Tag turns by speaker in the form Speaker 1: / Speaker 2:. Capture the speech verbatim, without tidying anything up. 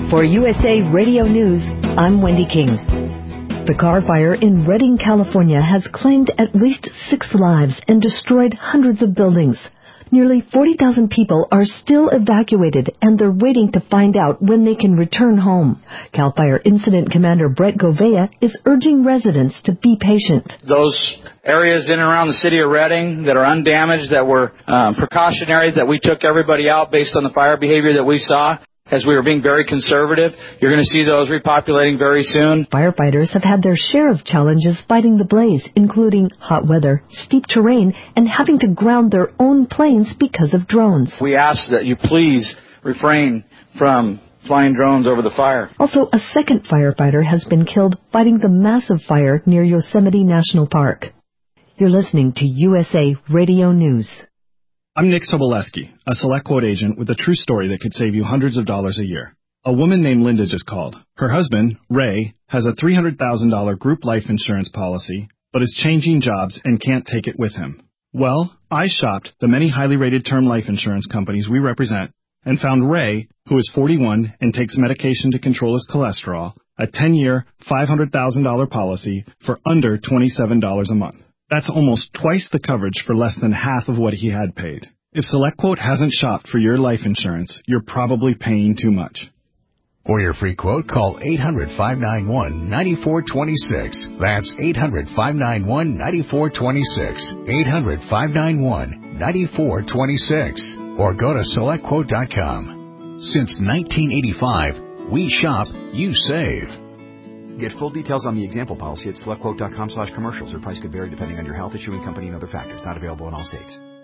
Speaker 1: For U S A Radio News, I'm Wendy King. The car fire in Redding, California has claimed at least six lives and destroyed hundreds of buildings. Nearly forty thousand people are still evacuated, and they're waiting to find out when they can return home. CAL FIRE Incident Commander Brett Govea is urging residents to be patient.
Speaker 2: Those areas in and around the city of Redding that are undamaged, that were um, precautionary, that we took everybody out based on the fire behavior that we saw, as we were being very conservative. You're going to see those repopulating very soon.
Speaker 1: Firefighters have had their share of challenges fighting the blaze, including hot weather, steep terrain, and having to ground their own planes because of drones.
Speaker 2: We ask that you please refrain from flying drones over the fire.
Speaker 1: Also, a second firefighter has been killed fighting the massive fire near Yosemite National Park. You're listening to U S A Radio News.
Speaker 3: I'm Nick Soboleski, a SelectQuote agent with a true story that could save you hundreds of dollars a year. A woman named Linda just called. Her husband, Ray, has a three hundred thousand dollars group life insurance policy, but is changing jobs and can't take it with him. Well, I shopped the many highly rated term life insurance companies we represent and found Ray, who is forty-one and takes medication to control his cholesterol, a ten-year, five hundred thousand dollars policy for under twenty-seven dollars a month. That's almost twice the coverage for less than half of what he had paid. If SelectQuote hasn't shopped for your life insurance, you're probably paying too much.
Speaker 4: For your free quote, call eight hundred, five nine one, nine four two six. That's eight hundred, five nine one, nine four two six. eight hundred, five nine one, nine four two six. Or go to select quote dot com. Since nineteen eighty-five, we shop, you save.
Speaker 5: Get full details on the example policy at select quote dot com slash commercials. Or price could vary depending on your health, issuing company, and other factors. Not available in all states.